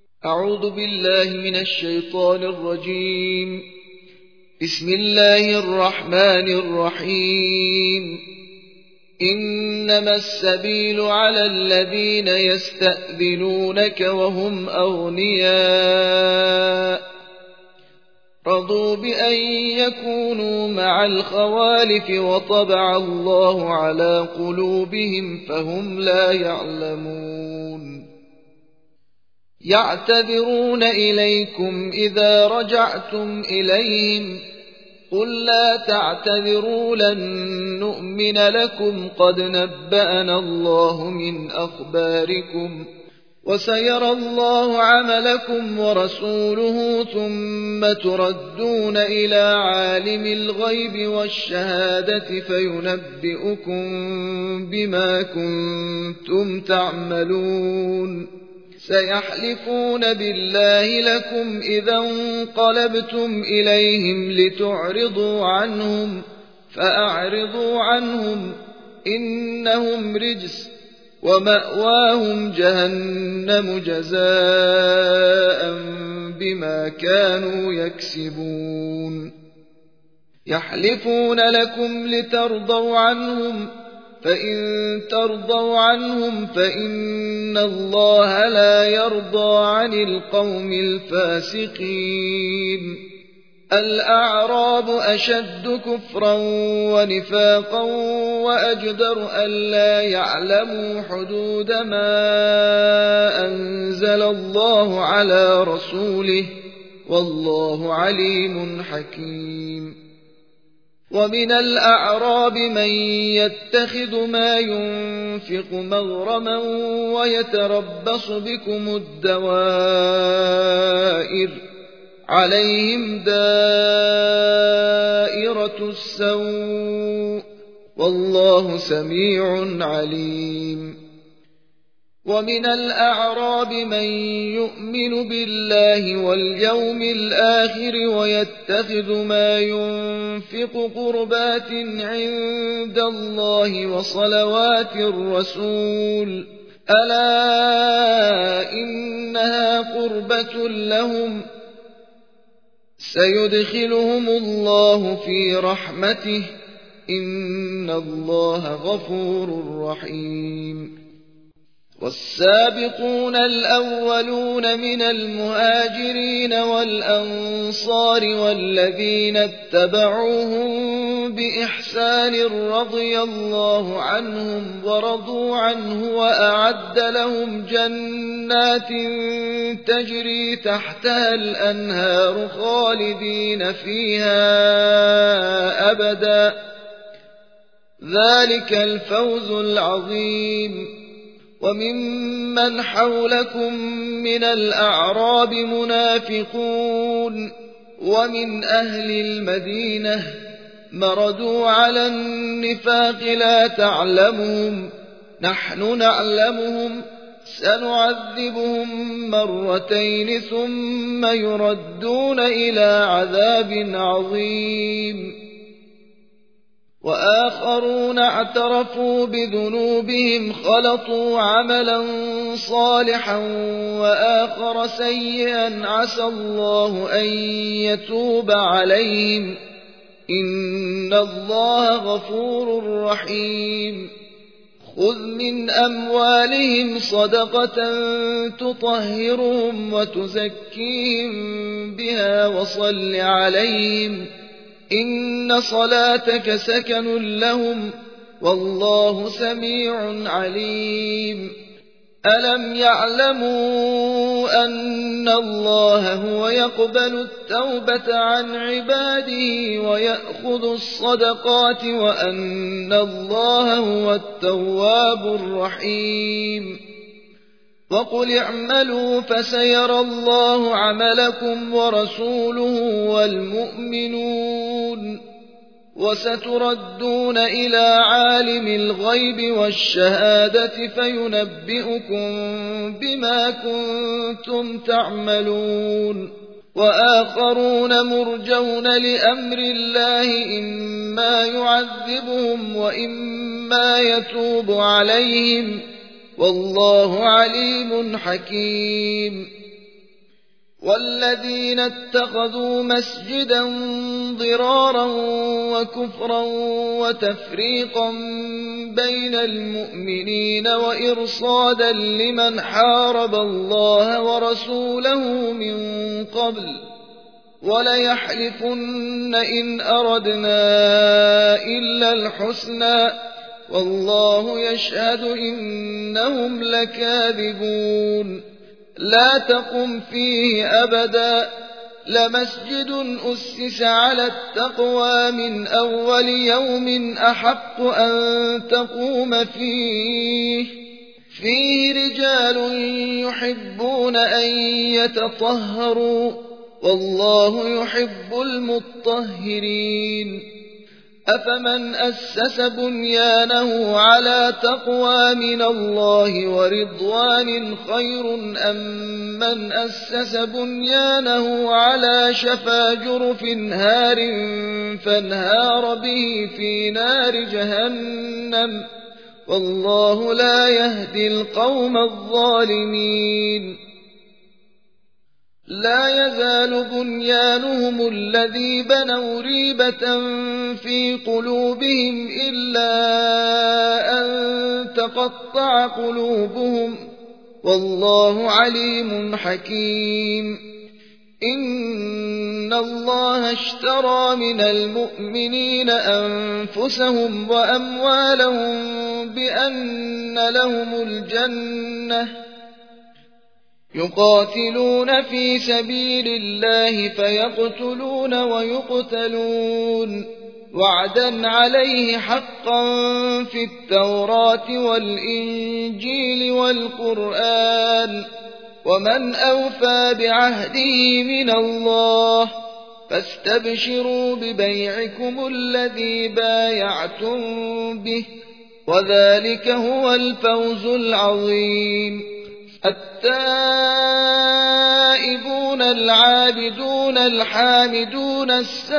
أعوذ بالله من الشيطان الرجيم. بسم الله الرحمن الرحيم. إنما السبيل على الذين يستأذنونك وهم أغنياء رضوا بأن يكونوا مع الخوالف وطبع الله على قلوبهم فهم لا يعلمون. يعتذرون إليكم إذا رجعتم إليهم قل لا تعتذروا لن نؤمن لكم قد نبأنا الله من أخباركم وسيرى الله عملكم ورسوله ثم تردون إلى عالم الغيب والشهادة فينبئكم بما كنتم تعملون. سيحلفون بالله لكم إذا انقلبتم إليهم لتعرضوا عنهم فأعرضوا عنهم إنهم رجس ومأواهم جهنم جزاء بما كانوا يكسبون. يحلفون لكم لترضوا عنهم فإن ترضوا عنهم فإن الله لا يرضى عن القوم الفاسقين. الأعراب أشد كفرا ونفاقا وأجدر ألا يعلموا حدود ما أنزل الله على رسوله والله عليم حكيم. ومن الأعراب من يتخذ ما ينفق مغرما ويتربص بكم الدوائر عليهم دائرة السوء والله سميع عليم. ومن الأعراب من يؤمن بالله واليوم الآخر ويتخذ ما ينفق قربات عند الله وصلوات الرسول ألا إنها قربة لهم سيدخلهم الله في رحمته إن الله غفور رحيم. والسابقون الأولون من المهاجرين والأنصار والذين اتبعوهم بإحسان رضي الله عنهم ورضوا عنه وأعد لهم جنات تجري تحتها الأنهار خالدين فيها أبدا ذلك الفوز العظيم. وممن حولكم من الأعراب منافقون ومن أهل المدينة مردوا على النفاق لا تعلمهم نحن نعلمهم سنعذبهم مرتين ثم يردون إلى عذاب عظيم. وآخرون اعترفوا بذنوبهم خلطوا عملا صالحا وآخر سيئا عسى الله أن يتوب عليهم إن الله غفور رحيم. خذ من أموالهم صدقة تطهرهم وتزكيهم بها وصل عليهم إن صلاتك سكن لهم والله سميع عليم. ألم يعلموا أن الله هو يقبل التوبة عن عباده ويأخذ الصدقات وأن الله هو التواب الرحيم. وقل اعملوا فسيرى الله عملكم ورسوله والمؤمنون وستردون إلى عالم الغيب والشهادة فينبئكم بما كنتم تعملون. وآخرون مرجون لأمر الله إما يعذبهم وإما يتوب عليهم والله عليم حكيم. والذين اتخذوا مسجدا ضرارا وكفرا وتفريقا بين المؤمنين وإرصادا لمن حارب الله ورسوله من قبل وليحلفن إن أردنا إلا الحسنى والله يشهد إنهم لكاذبون لا تقم فيه أبدا لمسجد أسس على التقوى من أول يوم أحق أن تقوم فيه رجال يحبون أن يتطهروا والله يحب المطهرين أفمن أسس بنيانه على تقوى من الله ورضوان خير أم من أسس بنيانه على شفا جرف هار فانهار به في نار جهنم والله لا يهدي القوم الظالمين لا يزال بنيانهم الذي بنوا ريبة في قلوبهم إلا أن تقطع قلوبهم والله عليم حكيم إن الله اشترى من المؤمنين أنفسهم وأموالهم بأن لهم الجنة يقاتلون في سبيل الله فيقتلون ويقتلون وعدا عليه حقا في التوراة والإنجيل والقرآن ومن أوفى بعهده من الله فاستبشروا ببيعكم الذي بايعتم به وذلك هو الفوز العظيم التائبون العابدون الحامدون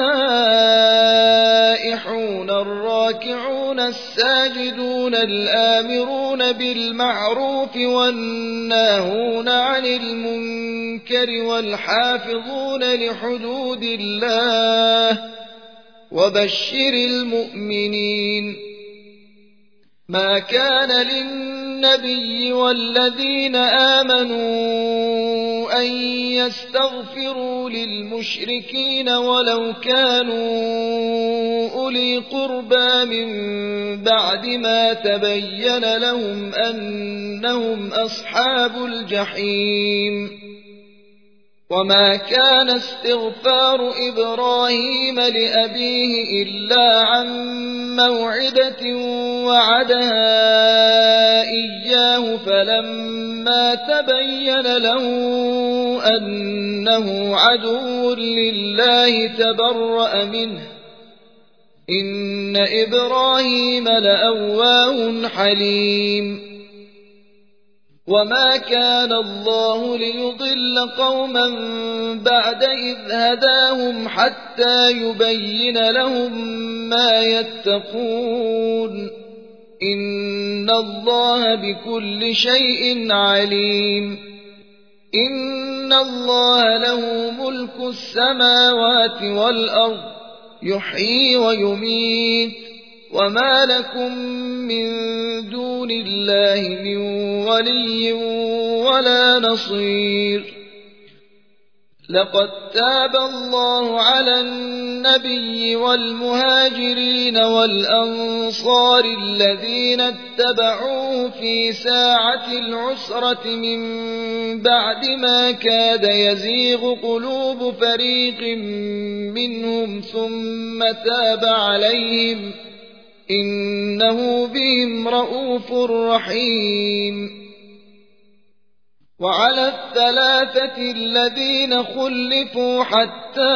السائحون الراكعون الساجدون الآمرون بالمعروف والناهون عن المنكر والحافظون لحدود الله وبشر المؤمنين ما كان للنبي والذين آمنوا أن يستغفروا للمشركين ولو كانوا أولي قربى من بعد ما تبين لهم أنهم أصحاب الجحيم وما كان استغفار إبراهيم لأبيه إلا عن موعدة وعدها إياه فلما تبين له أنه عدو لله تبرأ منه إن إبراهيم لأواه حليم وما كان الله ليضل قوما بعد إذ هداهم حتى يبين لهم ما يتقون إن الله بكل شيء عليم إن الله له ملك السماوات والأرض يحيي ويميت وما لكم من دون الله من ولي ولا نصير لقد تاب الله على النبي والمهاجرين والأنصار الذين اتبعوه في ساعة العسرة من بعد ما كاد يزيغ قلوب فريق منهم ثم تاب عليهم إنه بهم رءوف رحيم وعلى الثلاثة الذين خلفوا حتى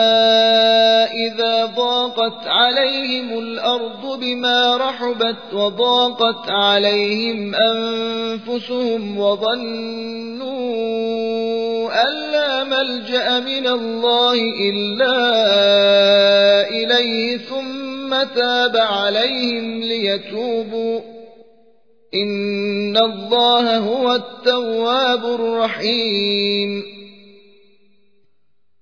إذا ضاقت عليهم الأرض بما رحبت وضاقت عليهم أنفسهم وظنوا أن لا ملجأ من الله إلا إليه ثم تاب عليهم ليتوبوا إن الله هو التواب الرحيم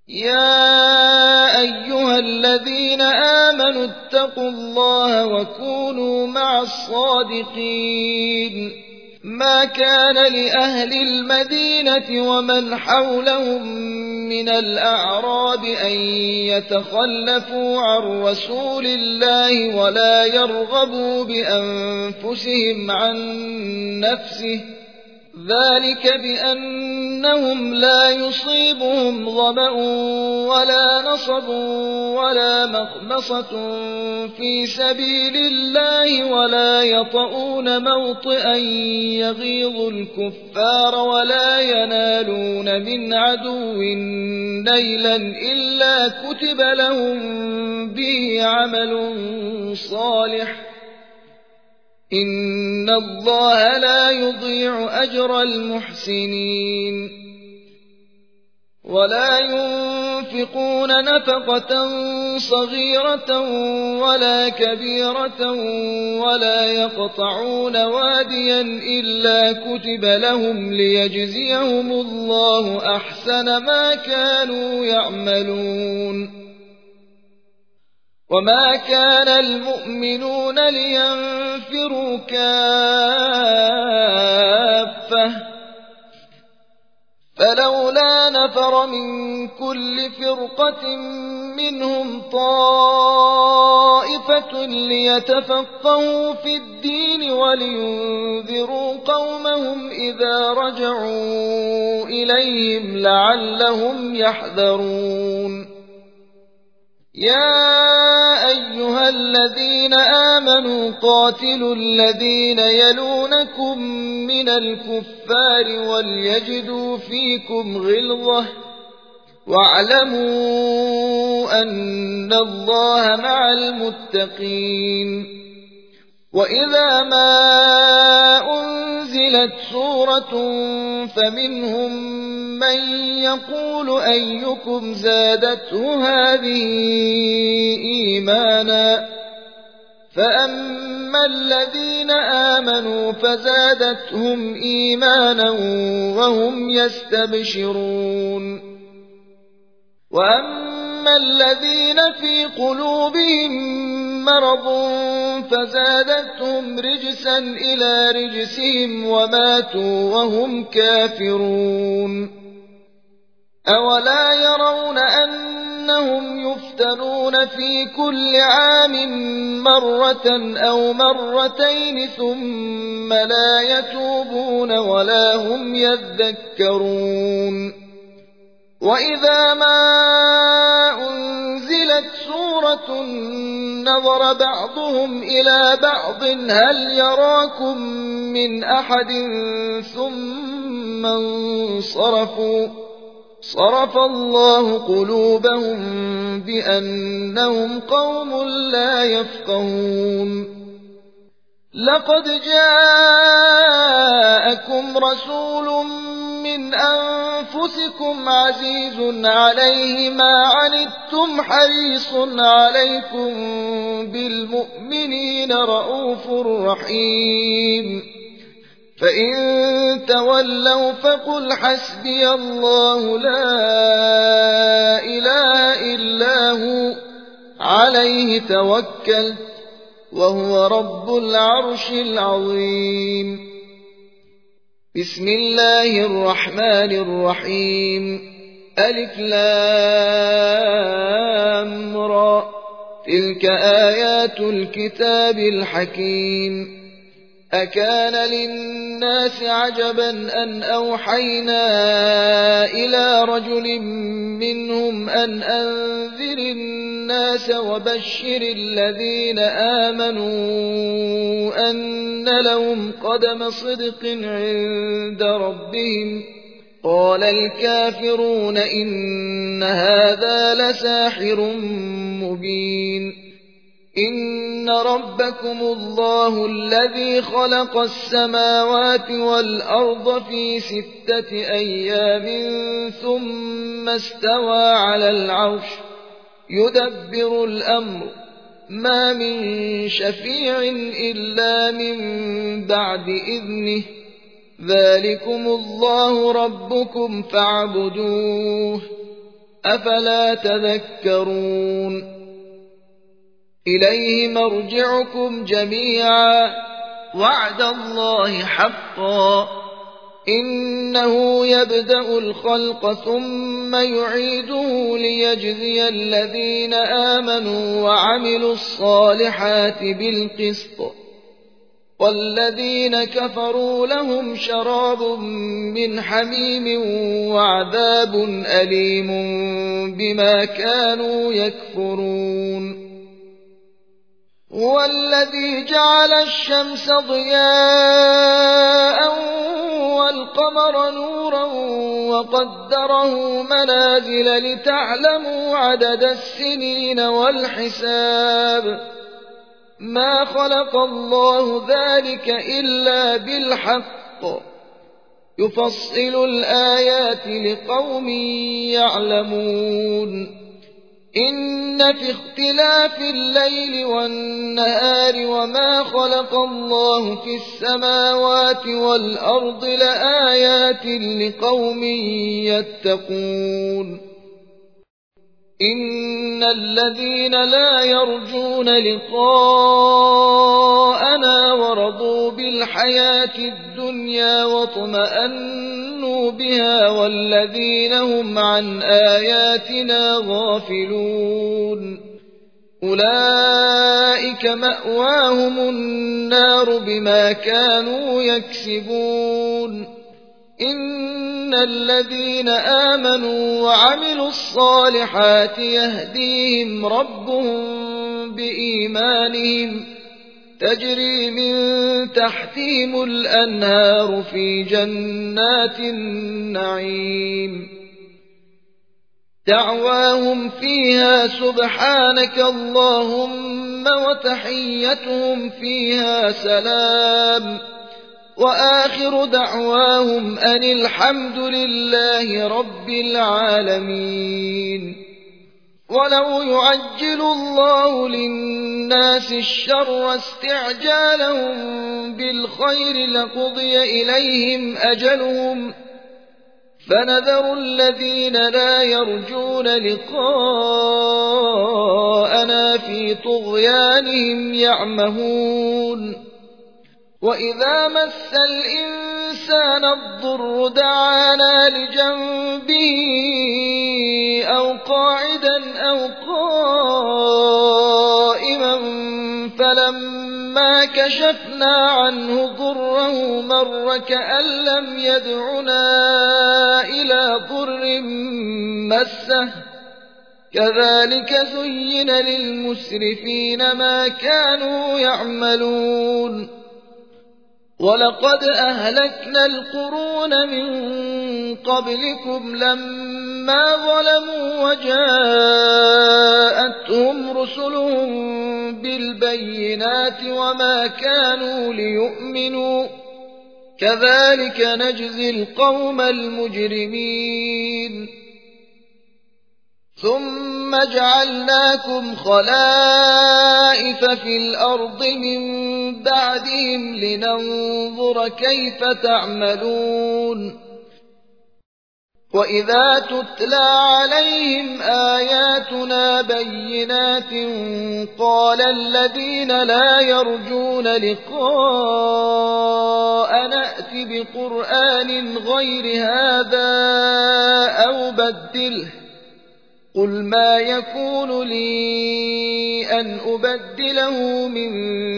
يا أيها الذين آمنوا اتقوا الله وكونوا مع الصادقين ما كان لأهل المدينة ومن حولهم من الأعراب أن يتخلفوا عن رسول الله ولا يرغبوا بأنفسهم عن نفسه ذلك بأنهم لا يصيبهم ظمأ ولا نصب ولا مخمصة في سبيل الله ولا يطؤون موطئا يغيظ الكفار ولا ينالون من عدو نيلا إلا كتب لهم به عمل صالح إن الله لا يضيع أجر المحسنين ولا ينفقون نفقة صغيرة ولا كبيرة ولا يقطعون واديا إلا كتب لهم ليجزيهم الله أحسن ما كانوا يعملون وما كان المؤمنون لينفروا كافة فلولا نفر من كل فرقة منهم طائفة ليتفقهوا في الدين ولينذروا قومهم إذا رجعوا إليهم لعلهم يحذرون يا أيها الذين آمنوا قاتلوا الذين يلونكم من الكفار وليجدوا فيكم غلظة واعلموا أن الله مع المتقين وإذا ما أنزلت سورة فمنهم من يقول أيكم زادته هذه إيمانا فأما الذين آمنوا فزادتهم إيمانا وهم يستبشرون وأما الذين في قلوبهم مرض فزادتهم رجسا إلى رجسهم وماتوا وهم كافرون أولا يرون أنهم يفتنون في كل عام مرة أو مرتين ثم لا يتوبون ولا هم يذكرون وإذا ما أنزلت سورة نظر بعضهم إلى بعض هل يراكم من أحد ثم انصرفوا صرف الله قلوبهم بأنهم قوم لا يفقهون لقد جاءكم رسول من أنفسكم عزيز عليه ما عنتم حريص عليكم بالمؤمنين رءوف رحيم فإن تولوا فقل حسبي الله لا إله إلا هو عليه توكلت وهو رب العرش العظيم بسم الله الرحمن الرحيم ألف لام را تلك آيات الكتاب الحكيم أكان للناس عجبا أن أوحينا إلى رجل منهم أن أنذر الناس وبشر الذين آمنوا أن لهم قدم صدق عند ربهم قال الكافرون إن هذا لساحر مبين إن ربكم الله الذي خلق السماوات والأرض في 6 أيام ثم استوى على العرش يدبر الأمر ما من شفيع إلا من بعد إذنه ذلكم الله ربكم فاعبدوه أفلا تذكرون إليه مرجعكم جميعا وعد الله حقا إنه يبدأ الخلق ثم يعيده ليجزي الذين آمنوا وعملوا الصالحات بالقسط والذين كفروا لهم شراب من حميم وعذاب أليم بما كانوا يكفرون هو الذي جعل الشمس ضياء والقمر نورا وقدره منازل لتعلموا عدد السنين والحساب ما خلق الله ذلك إلا بالحق يفصل الآيات لقوم يعلمون إن في اختلاف الليل والنهار وما خلق الله في السماوات والأرض لآيات لقوم يتقون إن الذين لا يرجون لقاءنا ورضوا بالحياة الدنيا واطمأنوا بها والذين هم عن آياتنا غافلون أولئك مأواهم النار بما كانوا يكسبون إن الذين آمنوا وعملوا الصالحات يهديهم ربهم بإيمانهم تجري من تحتهم الأنهار في جنات النعيم دعواهم فيها سبحانك اللهم وتحيتهم فيها سلام وآخر دعواهم أن الحمد لله رب العالمين ولو يعجل الله للناس الشر استعجالهم بالخير لقضي إليهم أجلهم فنذر الذين لا يرجون لقاءنا في طغيانهم يعمهون وإذا مس الإنسان الضر دعانا لجنبه أو قاعدا أو قائما فلما كشفنا عنه ضره مر كأن لم يدعنا إلى ضر مسه كذلك زين للمسرفين ما كانوا يعملون ولقد أهلكنا القرون من قبلكم لما ظلموا وجاءتهم رسلهم بالبينات وما كانوا ليؤمنوا كذلك نجزي القوم المجرمين ثم جعلناكم خلائف في الأرض من بعدهم لننظر كيف تعملون وإذا تتلى عليهم آياتنا بينات قال الذين لا يرجون لقاء نأت بقرآن غير هذا أو بدله قل ما يكون لي أن أبدله من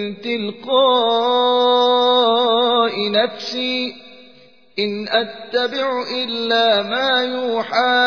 تلقاء نفسي إن أتبع إلا ما يوحى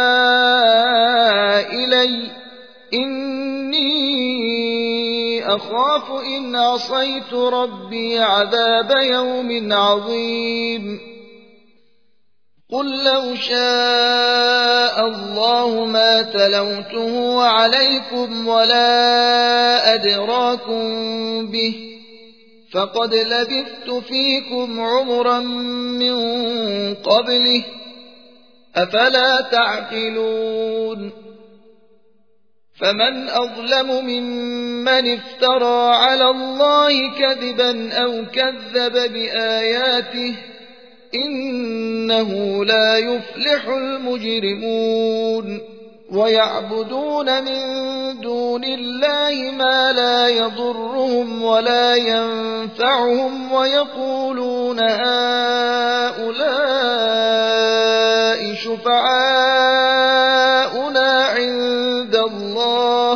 إلي إني أخاف إن عصيت ربي عذاب يوم عظيم قل لو شاء الله ما تلوته عليكم ولا أدراكم به فقد لبثت فيكم عمرا من قبله أفلا تعقلون فمن أظلم ممن افترى على الله كذبا أو كذب بآياته إنه لا يفلح المجرمون ويعبدون من دون الله ما لا يضرهم ولا ينفعهم ويقولون هؤلاء شفعاؤنا عند الله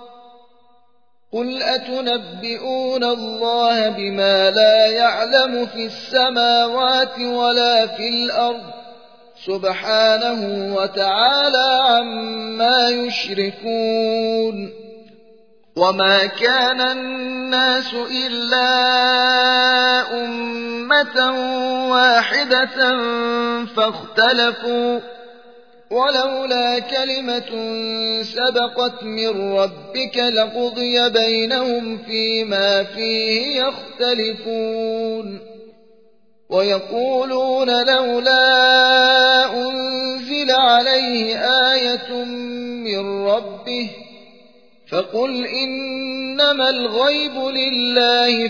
قل أتنبئون الله بما لا يعلم في السماوات ولا في الأرض سبحانه وتعالى عما يشركون وما كان الناس إلا أمة واحدة فاختلفوا ولولا كلمة سبقت من ربك لقضي بينهم فيما فيه يختلفون ويقولون لولا أنزل عليه آية من ربه فقل إنما الغيب لله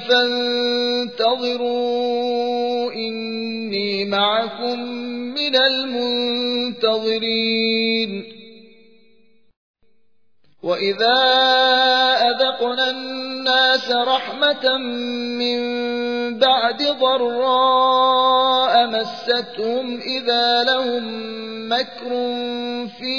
فانتظروا إني معكم من المنتظرين وإذا أذقنا الناس رحمة من بعد ضراء مستهم إذا لهم مكر في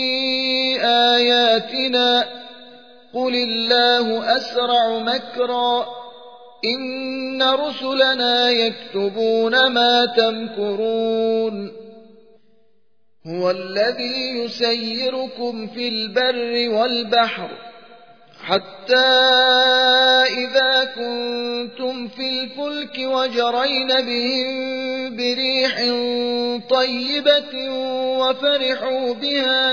آياتنا قل الله أسرع مكرا إن رسلنا يكتبون ما تمكرون هو الذي يسيركم في البر والبحر حتى إذا كنتم في الفلك وجرين بهم بريح طيبة وفرحوا بها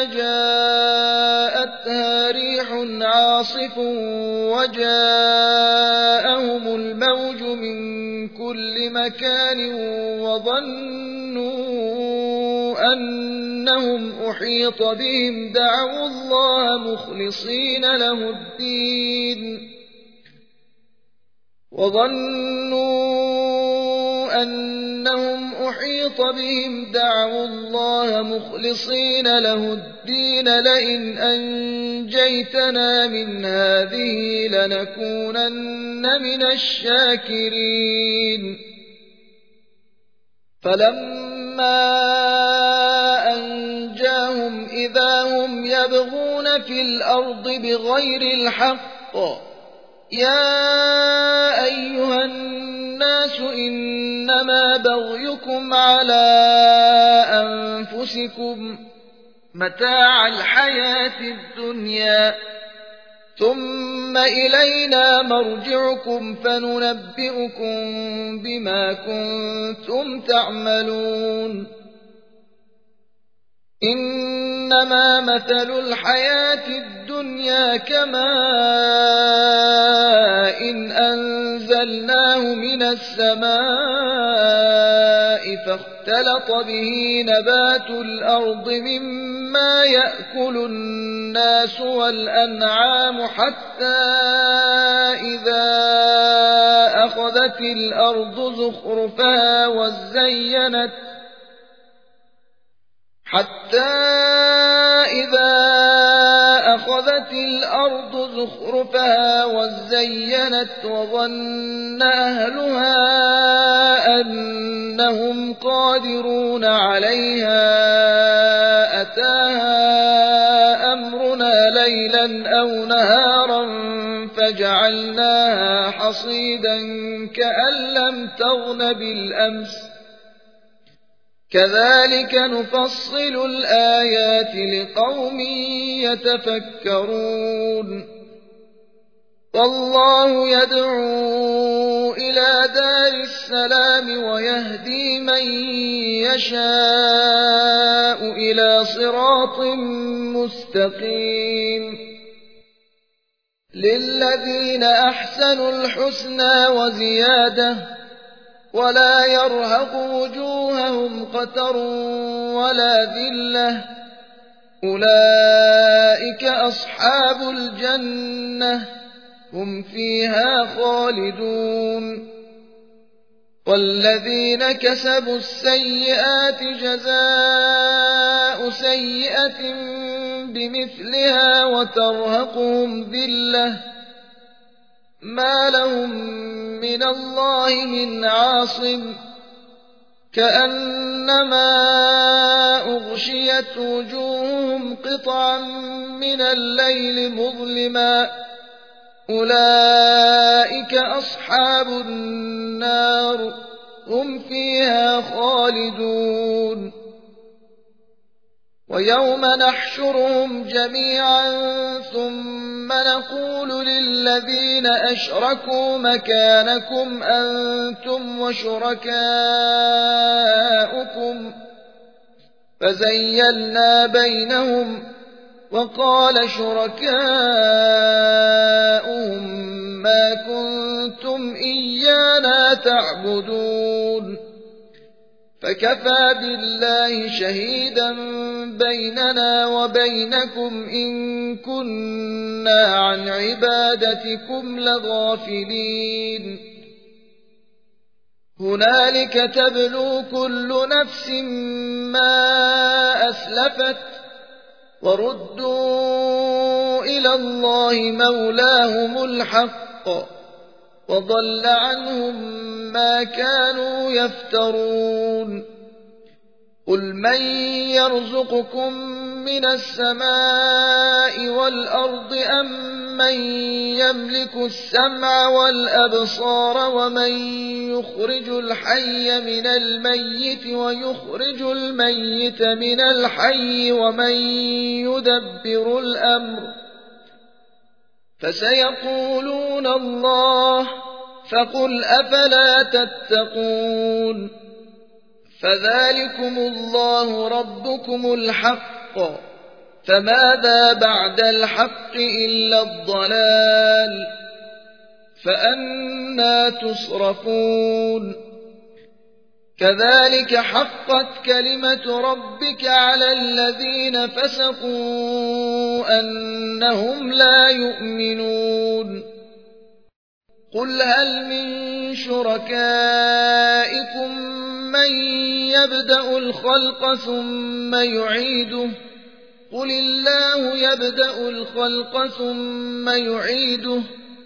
جاءتها ريح عاصف وجاءهم الموج من كل مكان وظنوا أنهم أحيط بهم دعوا الله مخلصين له الدين لئن أنجيتنا من هذه لنكونن من الشاكرين فلما أنجاهم إذا هم يبغون في الأرض بغير الحق يا أيها الناس إنما بغيكم على أنفسكم متاع الحياة الدنيا ثم إلينا مرجعكم فننبئكم بما كنتم تعملون إنما مثل الحياة الدنيا كماء إن أنزلناه من السماء فاختلط به نبات الأرض مما يأكل الناس والأنعام حتى إذا أخذت الأرض زخرفها وزينت وظن أهلها أنهم قادرون عليها أتاها أمرنا ليلا أو نهارا فجعلناها حصيدا كأن لم تغن بالأمس كذلك نفصل الآيات لقوم يتفكرون والله يدعو إلى دار السلام ويهدي من يشاء إلى صراط مستقيم للذين أحسنوا الحسنى وزيادة ولا يرهق وجوههم قتر ولا ذلة أولئك أصحاب الجنة هم فيها خالدون والذين كسبوا السيئات جزاء سيئة بمثلها وترهقهم ذلة ما لهم من الله من عاصم كأنما أغشيت وجوههم قطعا من الليل مظلما أولئك أصحاب النار هم فيها خالدون ويوم نحشرهم جميعا ثم نقول للذين أشركوا مكانكم أنتم وشركاؤكم فزيلنا بينهم وقال شركاؤهم ما كنتم إيانا تعبدون فكفى بالله شهيدا بيننا وبينكم إن كنا عن عبادتكم لغافلين هنالك تبلو كل نفس ما أسلفت وردوا إلى الله مولاهم الحق وضل عنهم ما كانوا يفترون قل من يرزقكم من السماء والأرض أم من يملك السمع والأبصار ومن يخرج الحي من الميت ويخرج الميت من الحي ومن يدبر الأمر فسيقولون الله فقل أفلا تتقون فذلكم الله ربكم الحق فماذا بعد الحق إلا الضلال فأنى تصرفون كذلك حقت كلمة ربك على الذين فسقوا أنهم لا يؤمنون قل هل من شركائكم من يبدأ الخلق ثم يعيده قل الله يبدأ الخلق ثم يعيده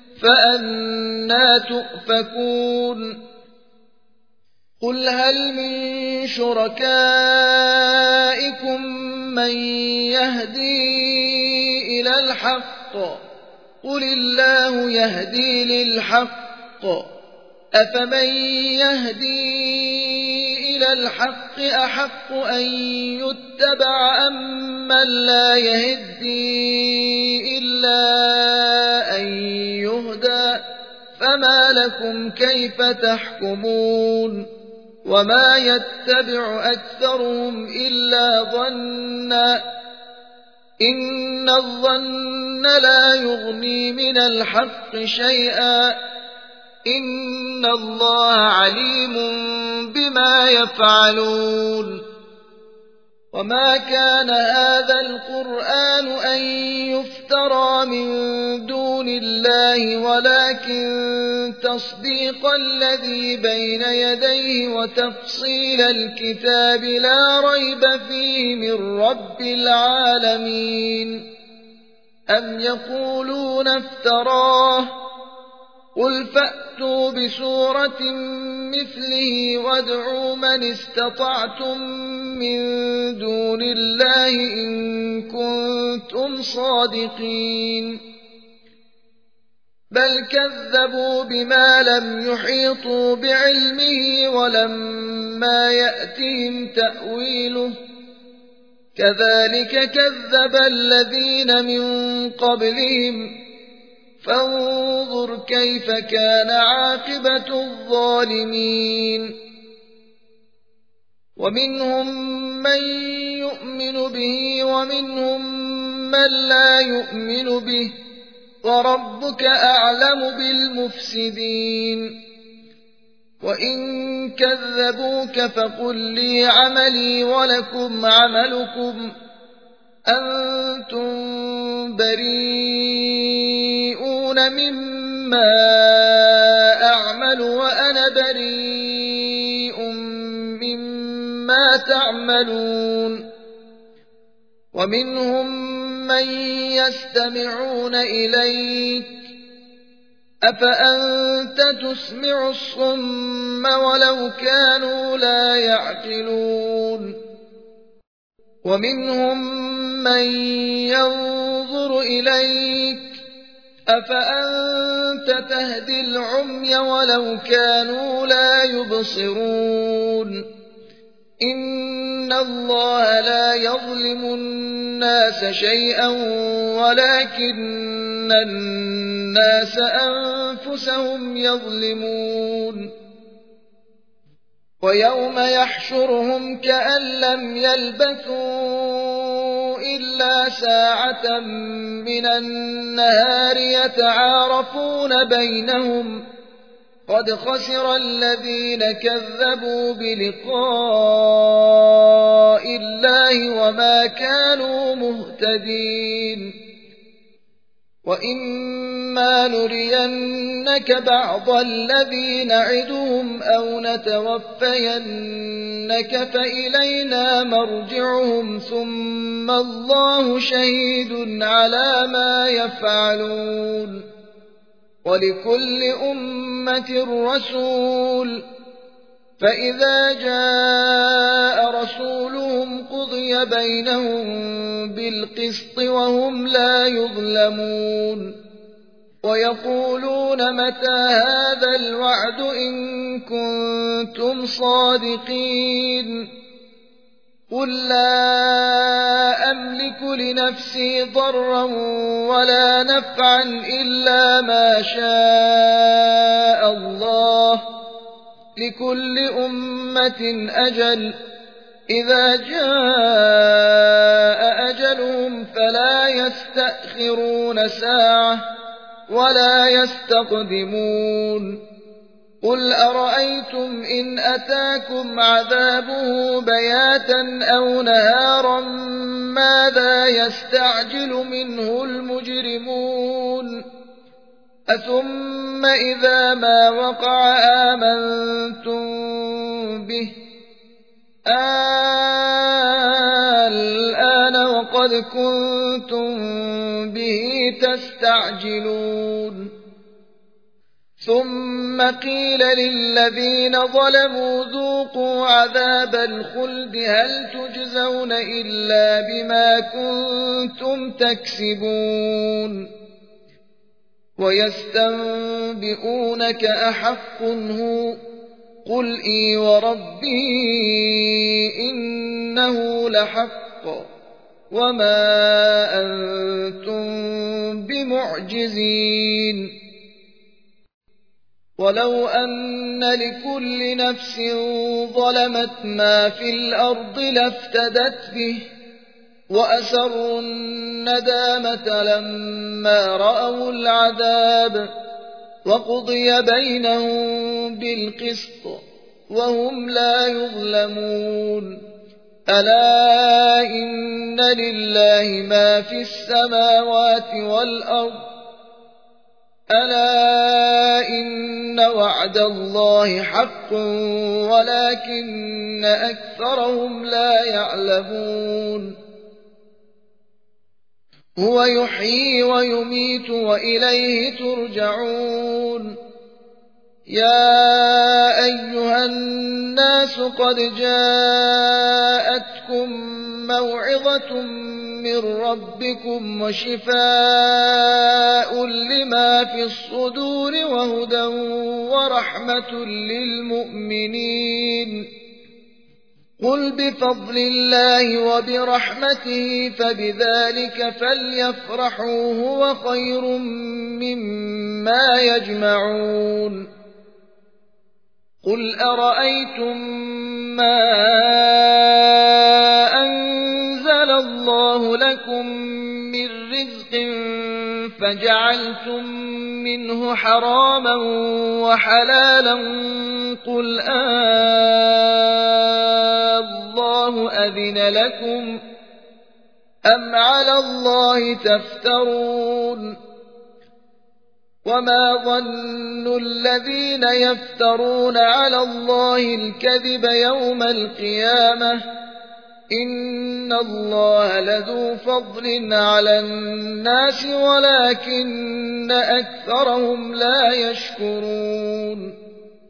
فأنى تؤفكون قل هل من شركائكم من يهدي إلى الحق قل الله يهدي للحق أفمن يهدي إلى الحق أحق أن يتبع أم من لا يهدي إلا أن يهدى فما لكم كيف تحكمون وما يتبع أكثرهم إلا ظنا إن الظن لا يغني من الحق شيئا إن الله عليم بما يفعلون وما كان هذا القرآن أن يفترى من دون الله ولكن تصديق الذي بين يديه وتفصيل الكتاب لا ريب فيه من رب العالمين أم يقولون افتراه قل فأتوا بسورة مثله وادعوا من استطعتم من دون الله إن كنتم صادقين بل كذبوا بما لم يحيطوا بعلمه ولما يأتهم تأويله كذلك كذب الذين من قبلهم فانظر كيف كان عاقبة الظالمين ومنهم من يؤمن به ومنهم من لا يؤمن به وربك أعلم بالمفسدين وإن كذبوك فقل لي عملي ولكم عملكم أنتم بريئون مما أعمل وأنا بريء مما تعملون ومنهم من يستمعون إليك أفأنت تسمع الصم ولو كانوا لا يعقلون ومنهم من ينظر إليك أفأنت تهدي العمي ولو كانوا لا يبصرون إن الله لا يظلم الناس شيئا ولكن الناس أنفسهم يظلمون ويوم يحشرهم كأن لم يلبثوا إلا ساعة من النهار يتعارفون بينهم قد خسر الذين كذبوا بلقاء الله وما كانوا مهتدين وإما نرينك بعض الذي نعدهم أو نتوفينك فإلينا مرجعهم ثم الله شهيد على ما يفعلون ولكل أمة رسول فإذا جاء رسولهم قضي بينهم بالقسط وهم لا يظلمون ويقولون متى هذا الوعد إن كنتم صادقين قل لا أملك لنفسي ضرا ولا نفعا إلا ما شاء الله لكل أمة أجل إذا جاء أجلهم فلا يستأخرون ساعة ولا يستقدمون قل أرأيتم إن أتاكم عذابه بياتا أو نهارا ماذا يستعجل منه المجرمون أثم إذا ما وقع آمنتم به الآن وقد كنتم به تستعجلون ثم قيل للذين ظلموا ذوقوا عذاب الخلد هل تجزون إلا بما كنتم تكسبون ويستنبئونك أحق هو قل إي وربي إنه لحق وما أنتم بمعجزين ولو أن لكل نفس ظلمت ما في الأرض لافتدت به وأسروا الندامة لما رأوا العذاب وقضي بينهم بالقسط وهم لا يظلمون ألا إن لله ما في السماوات والأرض ألا إن وعد الله حق ولكن أكثرهم لا يعلمون هو يحيي ويميت وإليه ترجعون يا أيها الناس قد جاءتكم موعظة من ربكم وشفاء لما في الصدور وهدى ورحمة للمؤمنين قل بفضل الله وبرحمته فبذلك فليفرحوا هو خير مما يجمعون قل أرأيتم ما أنزل الله لكم من رزق فجعلتم منه حراما وحلالا قل الله أذن لكم أم على الله تفترون وما ظن الذين يفترون على الله الكذب يوم القيامة إن الله لذو فضل على الناس ولكن أكثرهم لا يشكرون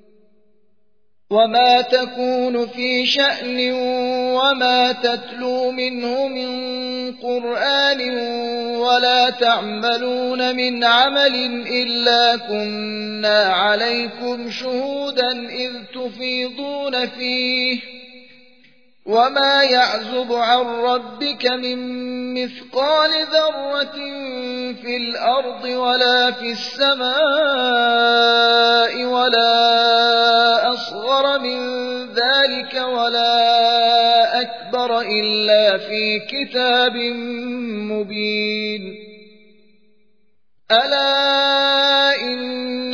وما تكون في شأن وما تتلو منه من قرآن ولا تعملون من عمل إلا كنا عليكم شهودا إذ تفيضون فيه وما يعزب عن ربك من مثقال ذرة في الأرض ولا في السماء ولا أصغر من ذلك ولا أكبر إلا في كتاب مبين ألا إن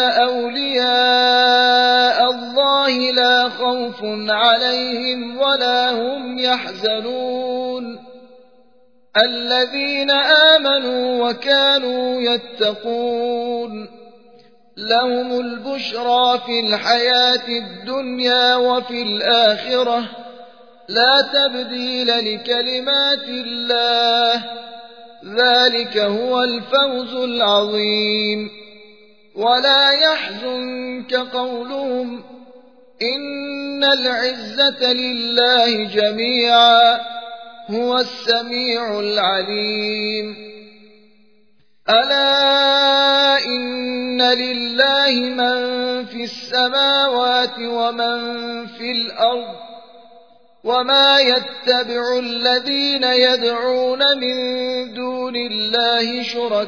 أولياء الله لا خوف عليهم ولا هم يحزنون الذين آمنوا وكانوا يتقون لهم البشرى في الحياة الدنيا وفي الآخرة لا تبديل لكلمات الله ذلك هو الفوز العظيم ولا يحزنك قولهم إن العزة لله جميعا هو السميع العليم ألا إن لله من في السماوات ومن في الأرض وما يتبع الذين يدعون من دون الله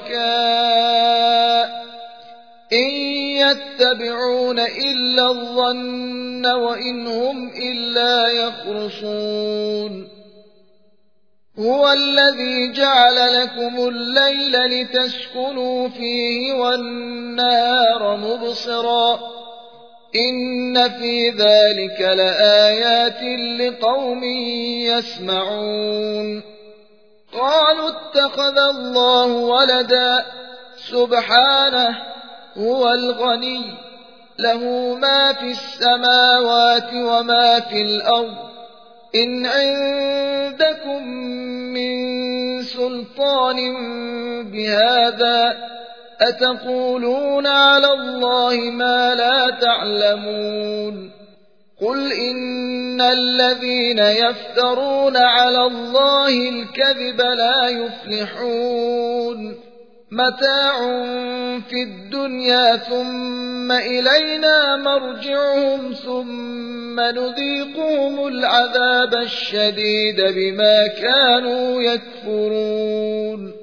شركاء إن يتبعون إلا الظن وإن هم إلا يخرصون هو الذي جعل لكم الليل لتسكنوا فيه والنهار مبصرا إن في ذلك لآيات لقوم يسمعون قالوا اتخذ الله ولدا سبحانه هو الغني له ما في السماوات وما في الأرض إن عندكم من سلطان بهذا أتقولون على الله ما لا تعلمون قل إن الذين يفترون على الله الكذب لا يفلحون متاع في الدنيا ثم إلينا مرجعهم ثم نذيقهم العذاب الشديد بما كانوا يكفرون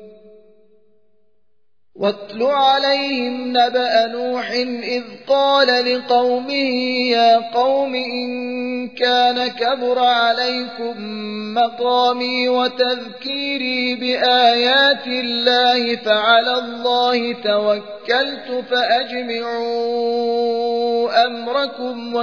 واتل عليهم نبأ نوح إذ قال لقومه يا قوم إن كان كبر عليكم مقامي وتذكيري بآيات الله فعلى الله توكلت فأجمعوا أمركم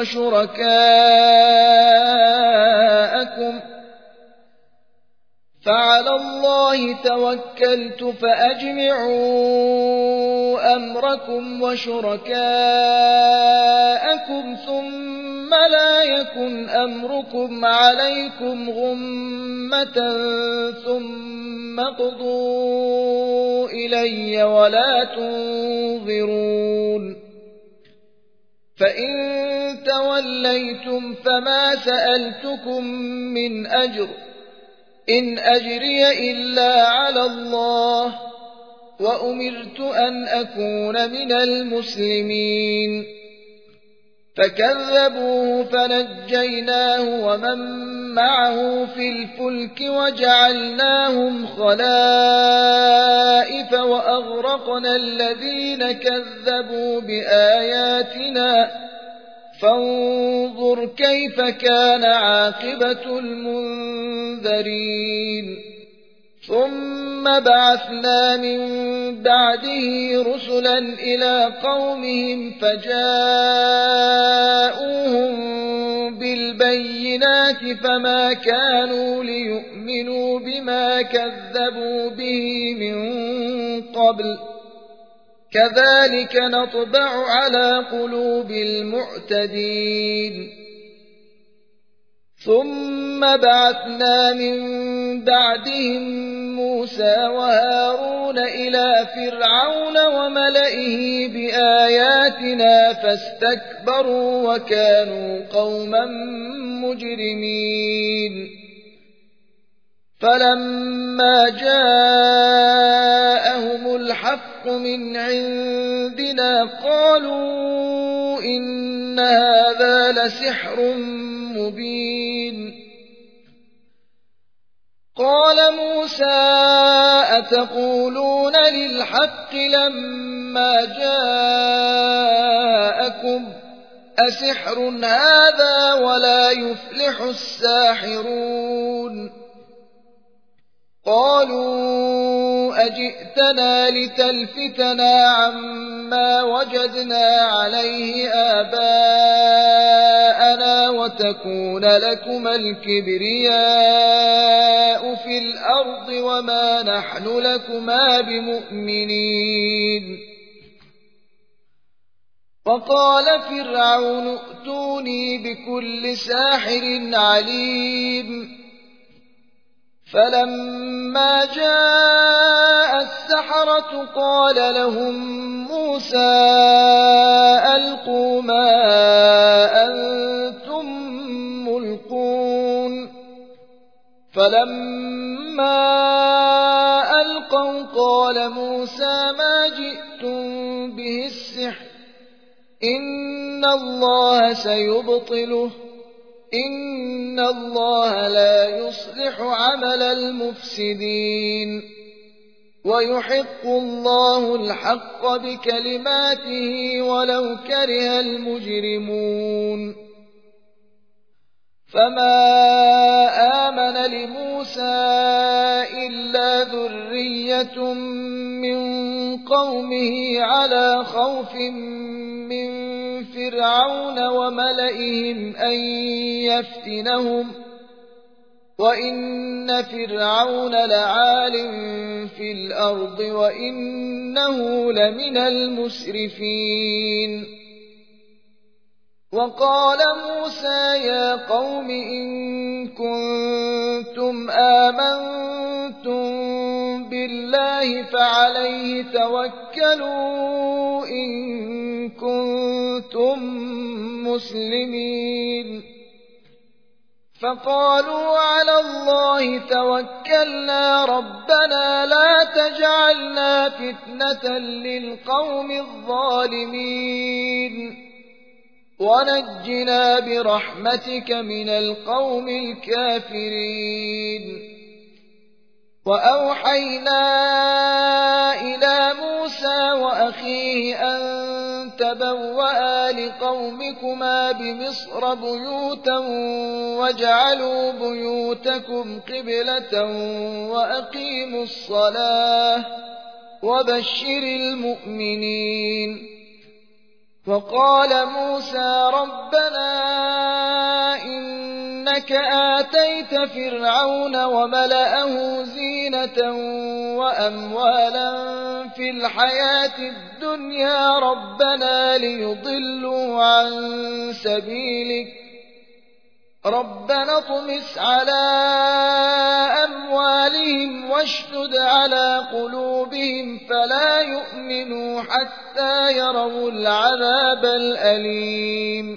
وشركاءكم ثم لا يكن أمركم عليكم غمة ثم اقضوا إلي ولا تنظرون فإن توليتم فما سألتكم من أجر إن أجري إلا على الله وأمرت أن أكون من المسلمين فكذبوه فنجيناه ومن معه في الفلك وجعلناهم خلائف وأغرقنا الذين كذبوا بآياتنا فانظر كيف كان عاقبة المنذرين ثم بعثنا من بعده رسلا إلى قومهم فجاءوهم بالبينات فما كانوا ليؤمنوا بما كذبوا به من قبل كذلك نطبع على قلوب المعتدين ثم بعثنا من بعدهم موسى وهارون إلى فرعون وملئه بآياتنا فاستكبروا وكانوا قوما مجرمين فلما جاءهم الحق من عندنا قالوا إن هذا لسحر مبين قال موسى أتقولون للحق لما جاءكم أسحر هذا ولا يفلح الساحرون قالوا أجئتنا لتلفتنا عما وجدنا عليه آباءنا وتكون لكما الكبرياء في الأرض وما نحن لكما بمؤمنين وقال فرعون ائتوني بكل ساحر عليم فلما جاء السحرة قال لهم موسى ألقوا ما أنتم ملقون فلما ألقوا قال موسى ما جئتم به السحر إن الله سيبطله إن الله لا يصلح عمل المفسدين ويحق الله الحق بكلماته ولو كره المجرمون فما آمن لموسى إلا ذرية من قومه على خوف من فرعون وملئهم أن يفتنهم وإن فرعون لعال في الأرض وإنه لمن المسرفين وقال موسى يا قوم إن كنتم آمنتم بالله فعليه توكلوا إن كنتم مسلمين فقالوا على الله توكلنا ربنا لا تجعلنا فتنة للقوم الظالمين ونجنا برحمتك من القوم الكافرين وأوحينا إلى موسى وأخيه أن تبوأ لقومكما بمصر بيوتا واجعلوا بيوتكم قبلة وأقيموا الصلاة وبشر المؤمنين وقال موسى ربنا إنك آتيت فرعون وملأه زينة وأموالا في الحياة الدنيا ربنا ليضلوا عن سبيلك ربنا اطمس على أموالهم واشدد على قلوبهم فلا يؤمنوا حتى يروا العذاب الأليم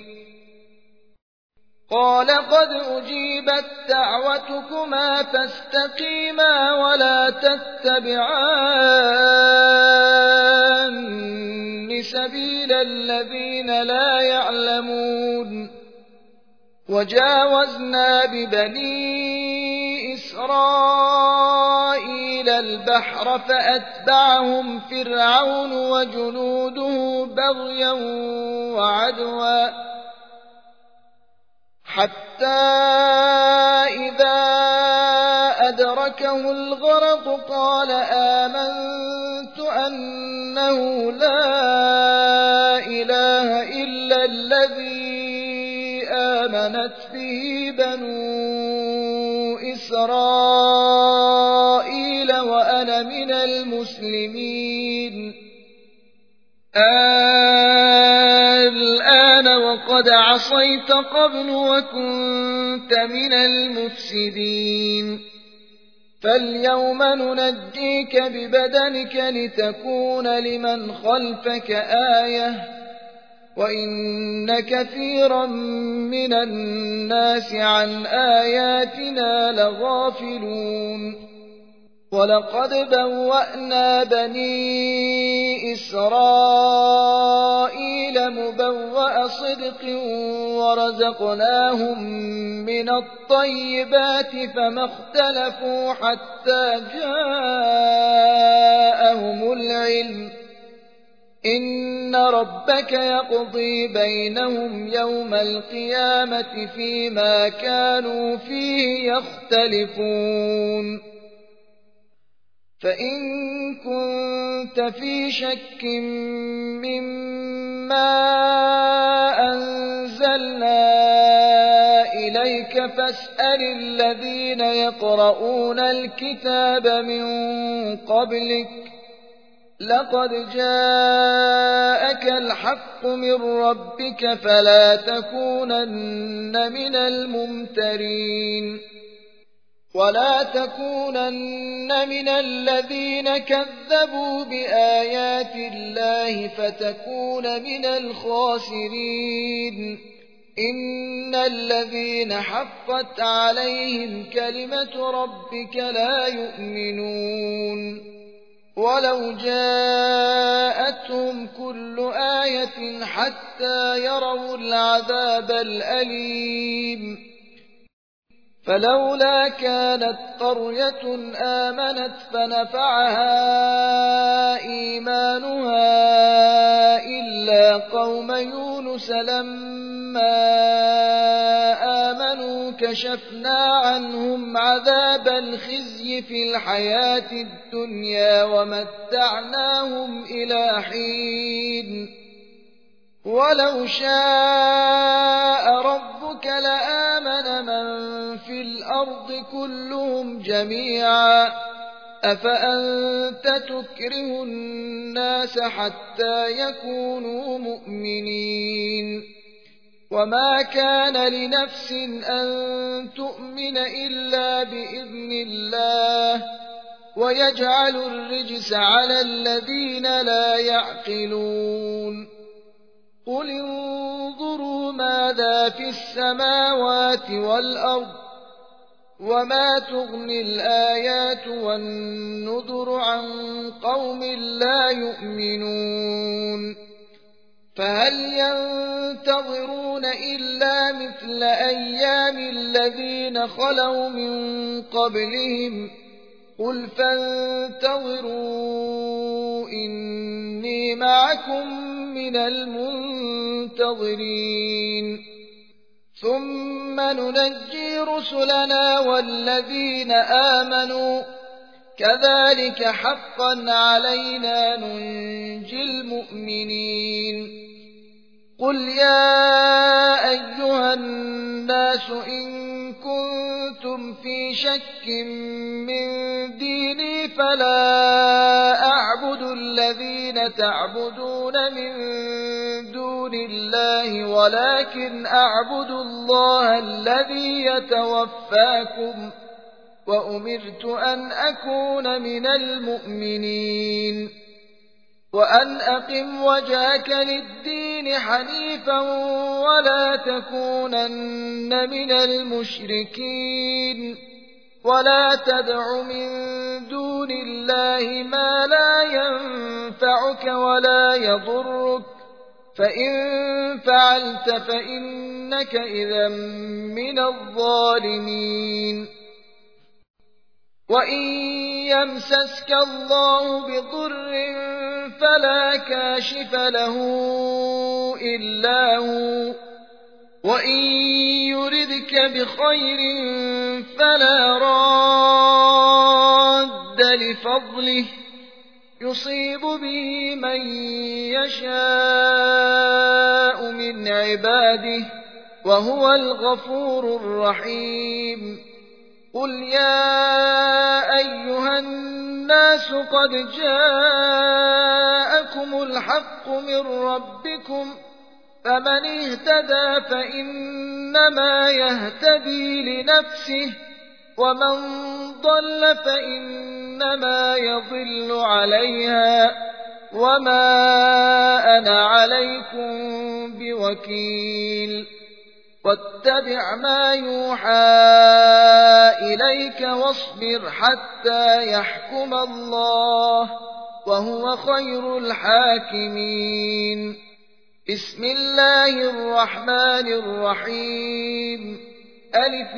قال قد أجيبت دعوتكما فاستقيما ولا تتبعان سبيل الذين لا يعلمون وجاوزنا ببني إسرائيل البحر فأتبعهم فرعون وجنوده بغيا وعدوا حتى إذا أدركه الغرق قال آمنت أنه لا إله إلا الذي آمنت به بنو إسرائيل وأنا من المسلمين الآن وقد عصيت عصيت قبل وكنت من المفسدين فاليوم ننجيك ببدنك لتكون لمن خلفك آية وإن كثيرا من الناس عن آياتنا لغافلون ولقد بوأنا بني إسرائيل مبوأ صدق ورزقناهم من الطيبات فما اختلفوا حتى جاءهم العلم إن ربك يقضي بينهم يوم القيامة فيما كانوا فيه يختلفون فإن كنت في شك مما أنزلنا إليك فاسأل الذين يقرؤون الكتاب من قبلك لقد جاءك الحق من ربك فلا تكونن من الممترين ولا تكونن من الذين كذبوا بآيات الله فتكون من الخاسرين إن الذين حقت عليهم كلمة ربك لا يؤمنون ولو جاءتهم كل آية حتى يروا العذاب الأليم فلولا كانت قرية آمنت فنفعها إيمانها إلا قوم يونس لما آمنوا كشفنا عنهم عذاب الخزي في الحياة الدنيا ومتعناهم إلى حين ولو شاء ربك لآمن من في الأرض كلهم جميعا أفأنت تكره الناس حتى يكونوا مؤمنين وما كان لنفس أن تؤمن إلا بإذن الله ويجعل الرجس على الذين لا يعقلون قل انظروا ماذا في السماوات والأرض وما تغني الآيات والنذر عن قوم لا يؤمنون فهل ينتظرون إلا مثل أيام الذين خلوا من قبلهم قل فانتظروا إني معكم من المنتظرين ثم ننجي رسلنا والذين آمنوا كذلك حقا علينا ننجي المؤمنين قل يا أيها الناس إن كنتم في شك من ديني فلا أعبد الذين تعبدون من دون الله ولكن أعبد الله الذي يتوفاكم وأمرت أن أكون من المؤمنين وأن أقم وجهك للدين حنيفا ولا تكونن من المشركين ولا تدع من دون الله ما لا ينفعك ولا يضرك فإن فعلت فإنك إذا من الظالمين وإن يمسسك الله بضر فلا كاشف له إلا هو وإن يردك بخير فلا راد لفضله يصيب به من يشاء من عباده وهو الغفور الرحيم قل يا أيها الناس قد جاءكم الحق من ربكم فمن اهتدى فإنما يهتدي لنفسه، ومن ضل فإنما يضل عليها، وما أنا عليكم بوكيل. واتبع ما يوحى إليك واصبر حتى يحكم الله، وهو خير الحاكمين. بسم الله الرحمن الرحيم. ألف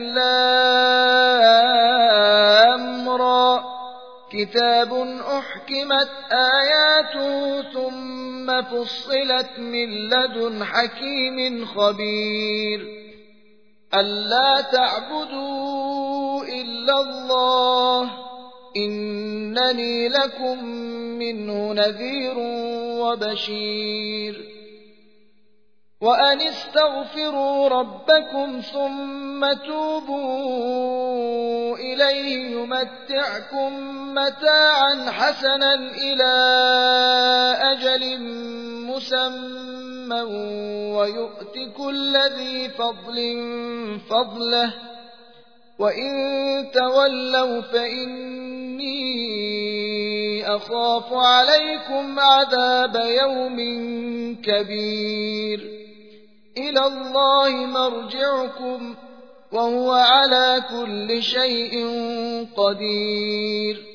لام را، كتاب أحكمت آياته ثم فصلت من لدن حكيم خبير. ألا تعبدوا إلا الله إنني لكم منه نذير وبشير. وأن استغفروا ربكم ثم توبوا إليه يمتعكم متاعا حسنا إلى أجل مسمى ويؤت كل ذي فضل فضله، وإن تولوا فإني أخاف عليكم عذاب يوم كبير. إلى الله مرجعكم وهو على كل شيء قدير.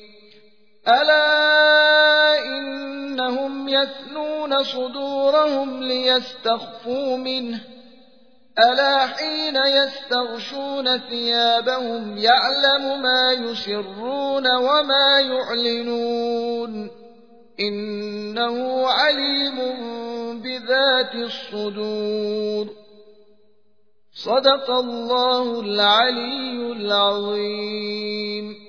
ألا إنهم يثنون صدورهم ليستخفوا منه، ألا حين يستغشون ثيابهم يعلم ما يسرون وما يعلنون، إنه عليم بذات الصدور. صدق الله العلي العظيم.